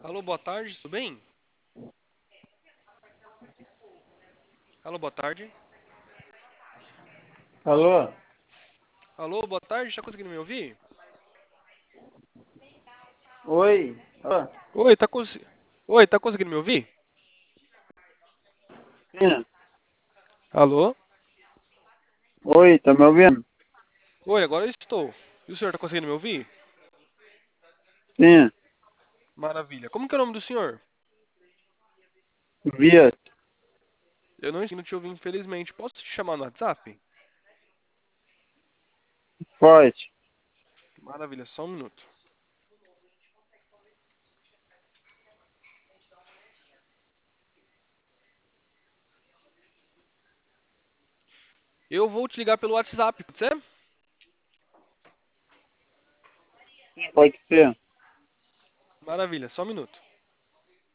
Alô, boa tarde, tudo bem? Alô, boa tarde. Alô? Alô, boa tarde, tá conseguindo me ouvir? Oi? Ó, Oi, Oi, tá conseguindo me ouvir? sim. Alô? Oi, tá me ouvindo? Oi, agora eu estou. E o senhor tá conseguindo me ouvir? Sim. Maravilha. Como que é o nome do senhor? Vias. Eu não estou te ouvir, infelizmente. Posso te chamar no WhatsApp? Forte. Maravilha, só um minuto. Eu vou te ligar pelo WhatsApp, pode ser? Pode ser. Maravilha, só um minuto.